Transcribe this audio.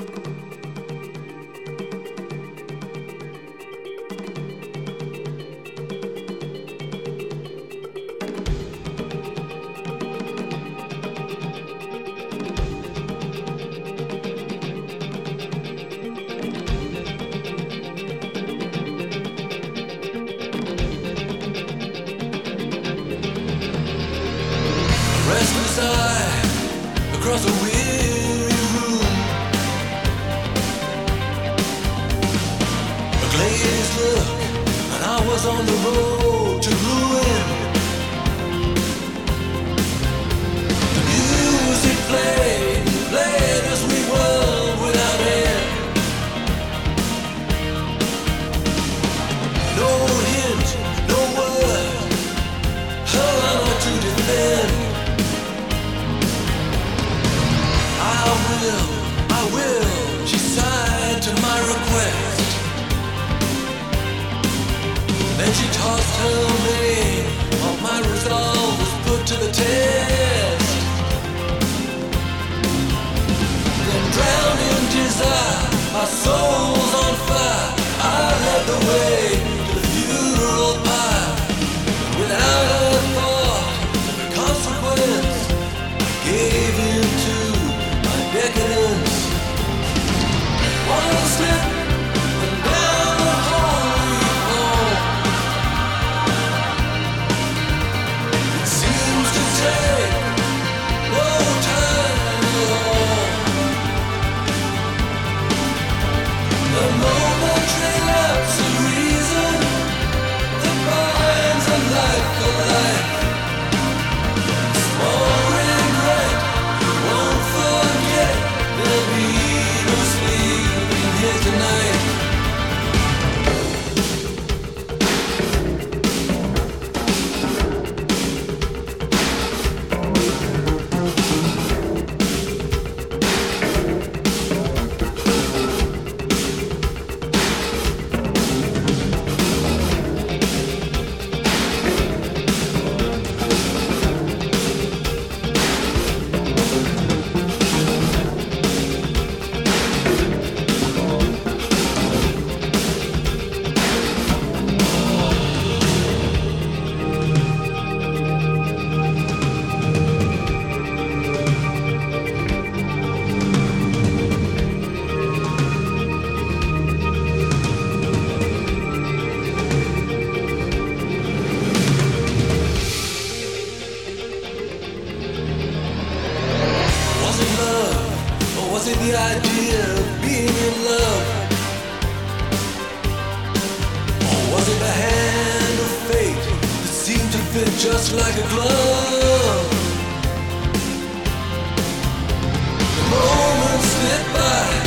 Restless eye across a weary room, a glazed look, and I was on the road to ruin. The music played as we whirled without end. No hint, no word, hell I know to defend. I will, she sighed to my request. Then she tossed her mane, while my resolve was put to the test. Then drowned in desire, our souls on fire, I led the way to the funeral pyre. Without a thought of consequence, I gave in to decadence. One slip and down the hall we fall. It seems to take no time at all. The momentary lapse of reason that binds a life for life. Small regret, you won't forget. There'll be no sleeping here tonight. Was it the idea of being in love? Or was it the hand of fate that seemed to fit just like a glove? The moments slip by,